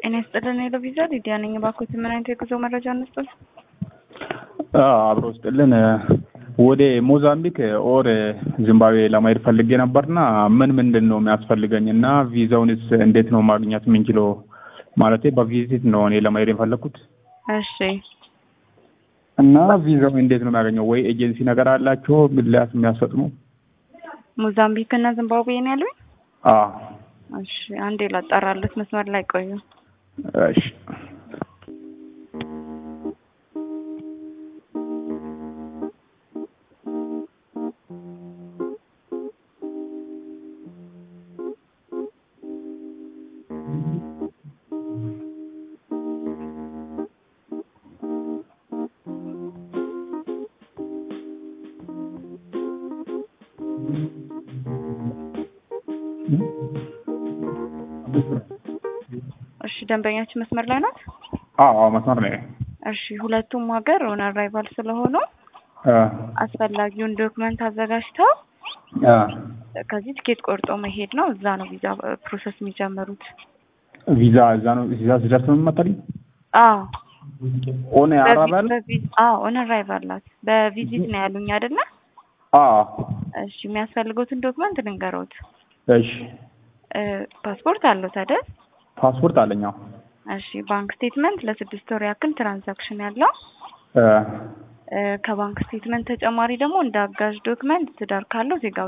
ጤና ይስጥልን የለቪዛ ሊዲያ ነኝ። ባኮት ምን አይነት የጉዞ መረጃ እንስጥል? አብሮ ስጥልን ወደ ሞዛምቢክ ኦር ዚምባብዌ ለማሄድ ፈልጌ ነበርና ምንድነው የሚያስፈልገኝና ቪዛውንስ እንዴት ነው ማግኘት የምንችለው? ማለቴ በቪዚት ነው እኔ ለማሄድ የፈለኩት። እሺ። እና ቪዛው እንዴት ነው የሚያገኘው? ወይ ኤጀንሲ ነገር አላችሁ ብላስ የሚያስፈጥሙ? ሞዛምቢክ እና ዚምባብዌ ነው ያለው? እሺ፣ አንዴ ላጣራለት መስመር ላይ ቆዩ። እሺ። እሺ፣ ደንበኛችን መስመር ላይ ናት? መስመር ላይ። እሺ፣ ሁለቱም ሀገር ኦን አራይቫል ስለሆኑ አስፈላጊውን ዶክመንት አዘጋጅተው ከዚህ ትኬት ቆርጦ መሄድ ነው። እዛ ነው ቪዛ ፕሮሰስ የሚጀምሩት። ቪዛ እዛ ነው ሲደርስ ነው የምመጣልኝ? ኦን አራይቫል? ኦን አራይቫል ናት። በቪዚት ነው ያሉኝ አይደለ? እሺ፣ የሚያስፈልጉትን ዶክመንት ልንገሮት። እሺ። ፓስፖርት አለው አይደል? ፓስፖርት አለኝ። እሺ፣ ባንክ ስቴትመንት ለ6 ወር ያክል ትራንዛክሽን ያለው ከባንክ ስቴትመንት ተጨማሪ ደግሞ እንደ አጋዥ ዶክመንት ትዳር ካለው ዜጋ